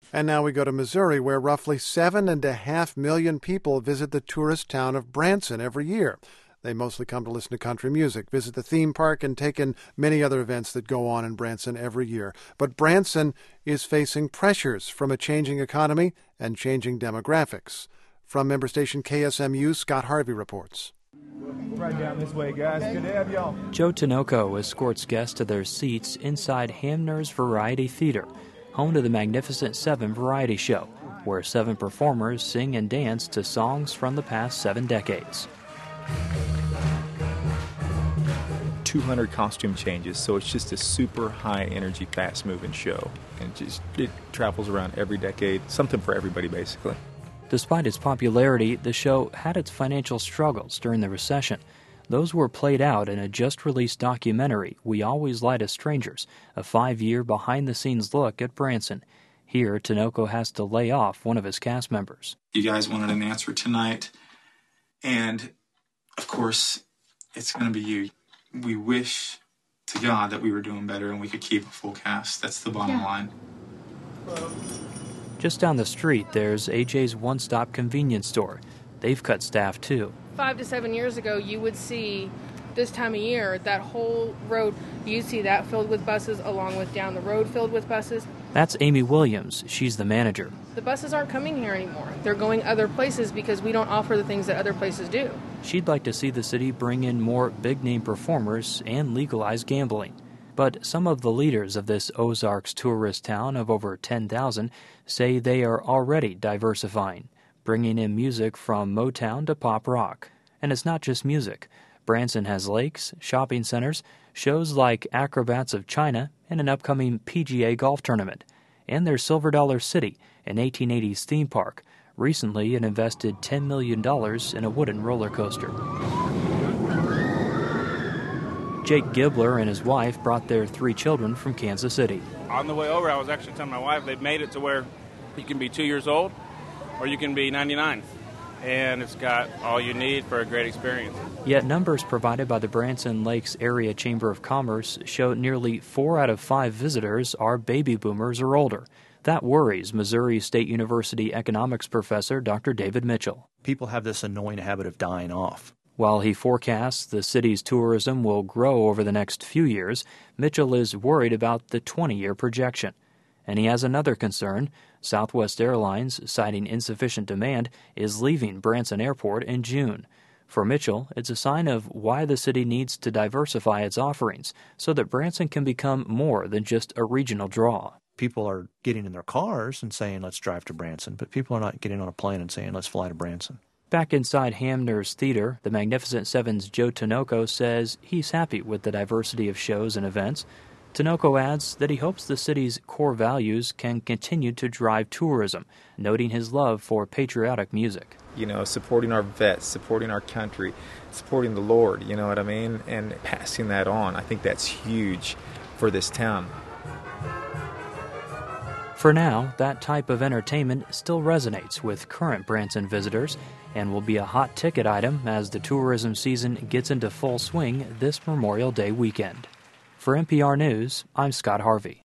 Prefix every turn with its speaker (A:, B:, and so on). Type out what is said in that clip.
A: And now we go to Missouri, where roughly 7.5 million people visit the tourist town of Branson every year. They mostly come to listen to country music, visit the theme park, and take in many other events that go on in Branson every year. But Branson is facing pressures from a changing economy and changing demographics. From member station KSMU, Scott Harvey reports.
B: Right down this way, guys. Good to have y'all.
C: Joe Tinoco escorts guests to their seats inside Hamner's Variety Theater, home to the Magnificent Seven variety show, where 7 performers sing and dance to songs from the past 7 decades.
D: 200 costume changes, so it's just a super high-energy, fast-moving show. And it travels around every decade, something for everybody, basically.
C: Despite its popularity, the show had its financial struggles during the recession. Those were played out in a just-released documentary, We Always Lie to Strangers, a 5-year behind-the-scenes look at Branson. Here, Tinoco has to lay off one of his cast members.
E: You guys wanted an answer tonight, and, of course, it's going to be you. We wish to God that we were doing better and we could keep a full cast. That's the bottom line.
C: Just down the street, there's AJ's one-stop convenience store. They've cut staff, too.
F: 5 to 7 years ago, you would see this time of year, that whole road, you'd see that filled with buses along with down the road filled with buses.
C: That's Amy Williams. She's the manager.
F: The buses aren't coming here anymore. They're going other places because we don't offer the things that other places do.
C: She'd like to see the city bring in more big-name performers and legalize gambling. But some of the leaders of this Ozarks tourist town of over 10,000 say they are already diversifying, bringing in music from Motown to pop rock. And it's not just music. Branson has lakes, shopping centers, shows like Acrobats of China, and an upcoming PGA golf tournament. And there's Silver Dollar City, an 1880s theme park. Recently, it invested $10 million in a wooden roller coaster. Jake Gibler and his wife brought their 3 children from Kansas City.
G: On the way over, I was actually telling my wife they've made it to where you can be 2 years old or you can be 99. And it's got all you need for a great experience.
C: Yet numbers provided by the Branson Lakes Area Chamber of Commerce show nearly 4 out of 5 visitors are baby boomers or older. That worries Missouri State University economics professor Dr. David Mitchell.
H: People have this annoying habit of dying off.
C: While he forecasts the city's tourism will grow over the next few years, Mitchell is worried about the 20-year projection. And he has another concern. Southwest Airlines, citing insufficient demand, is leaving Branson Airport in June. For Mitchell, it's a sign of why the city needs to diversify its offerings so that Branson can become more than just a regional draw.
H: People are getting in their cars and saying, let's drive to Branson, but people are not getting on a plane and saying, let's fly to Branson.
C: Back inside Hamner's Theater, the Magnificent Seven's Joe Tinoco says he's happy with the diversity of shows and events. Tinoco adds that he hopes the city's core values can continue to drive tourism, noting his love for patriotic music.
D: You know, supporting our vets, supporting our country, supporting the Lord, you know what I mean? And passing that on. I think that's huge for this town.
C: For now, that type of entertainment still resonates with current Branson visitors and will be a hot ticket item as the tourism season gets into full swing this Memorial Day weekend. For NPR News, I'm Scott Harvey.